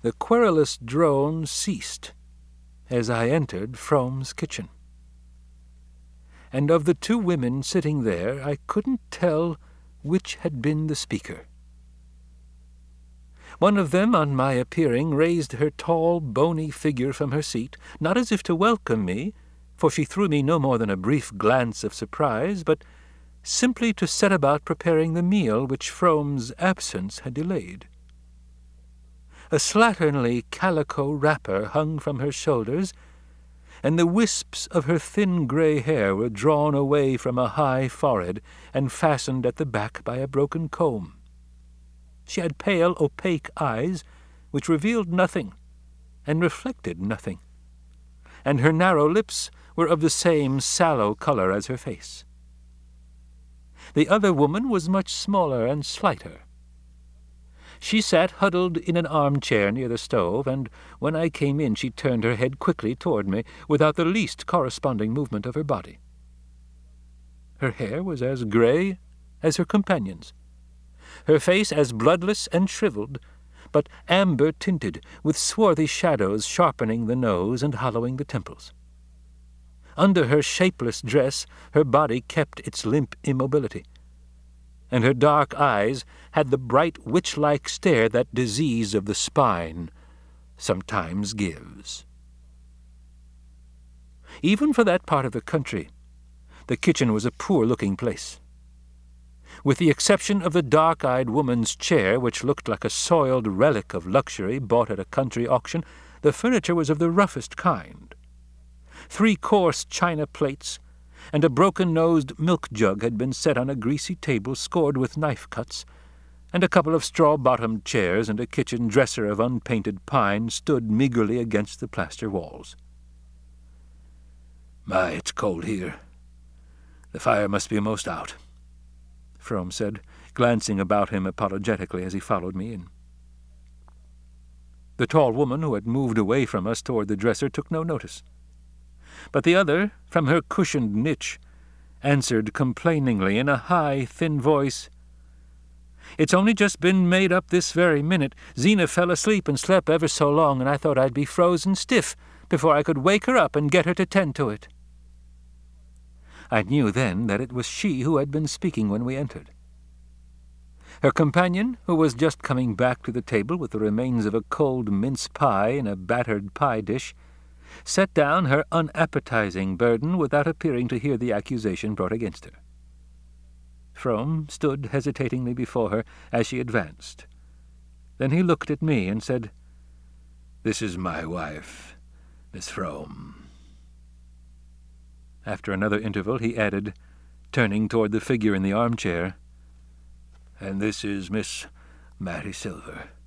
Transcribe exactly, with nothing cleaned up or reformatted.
The querulous drone ceased as I entered Frome's kitchen. And of the two women sitting there, I couldn't tell which had been the speaker. One of them, on my appearing, raised her tall, bony figure from her seat, not as if to welcome me, for she threw me no more than a brief glance of surprise, but simply to set about preparing the meal which Frome's absence had delayed. A slatternly calico wrapper hung from her shoulders, and the wisps of her thin grey hair were drawn away from a high forehead and fastened at the back by a broken comb. She had pale, opaque eyes, which revealed nothing and reflected nothing, and her narrow lips were of the same sallow colour as her face. The other woman was much smaller and slighter. She sat huddled in an armchair near the stove, and when I came in she turned her head quickly toward me, without the least corresponding movement of her body. Her hair was as grey as her companion's, her face as bloodless and shriveled, but amber-tinted, with swarthy shadows sharpening the nose and hollowing the temples. Under her shapeless dress her body kept its limp immobility, and her dark eyes had the bright witch-like stare that disease of the spine sometimes gives. Even for that part of the country, the kitchen was a poor-looking place. With the exception of the dark-eyed woman's chair, which looked like a soiled relic of luxury bought at a country auction, the furniture was of the roughest kind. Three coarse china plates and a broken-nosed milk jug had been set on a greasy table scored with knife cuts, and a couple of straw-bottomed chairs and a kitchen dresser of unpainted pine stood meagerly against the plaster walls. "My, it's cold here. The fire must be most out," Frome said, glancing about him apologetically as he followed me in. The tall woman, who had moved away from us toward the dresser, took no notice, but the other, from her cushioned niche, answered complainingly in a high, thin voice, "It's only just been made up this very minute. Zena fell asleep and slept ever so long, and I thought I'd be frozen stiff before I could wake her up and get her to tend to it." I knew then that it was she who had been speaking when we entered. Her companion, who was just coming back to the table with the remains of a cold mince pie in a battered pie dish, set down her unappetizing burden without appearing to hear the accusation brought against her. Frome stood hesitatingly before her as she advanced. Then he looked at me and said, "This is my wife, Miss Frome." After another interval he added, turning toward the figure in the armchair, "And this is Miss Mattie Silver."